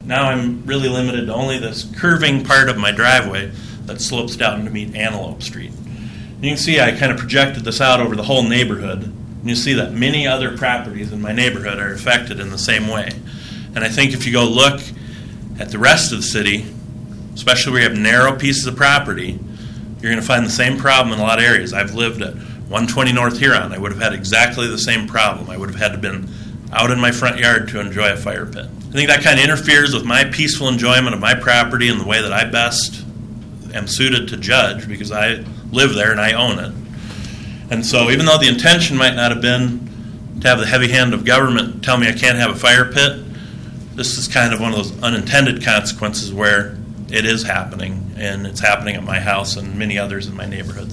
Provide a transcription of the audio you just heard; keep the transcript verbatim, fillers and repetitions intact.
now I'm really limited to only this curving part of my driveway that slopes down to meet Antelope Street. You can see I kind of projected this out over the whole neighborhood, and you see that many other properties in my neighborhood are affected in the same way. And I think if you go look at the rest of the city, especially where you have narrow pieces of property, you're going to find the same problem in a lot of areas. I've lived at one twenty North Huron. I would have had exactly the same problem. I would have had to been out in my front yard to enjoy a fire pit. I think that kind of interferes with my peaceful enjoyment of my property and the way that I best am suited to judge, because I live there and I own it. And so even though the intention might not have been to have the heavy hand of government tell me I can't have a fire pit, this is kind of one of those unintended consequences where it is happening, and it's happening at my house and many others in my neighborhood.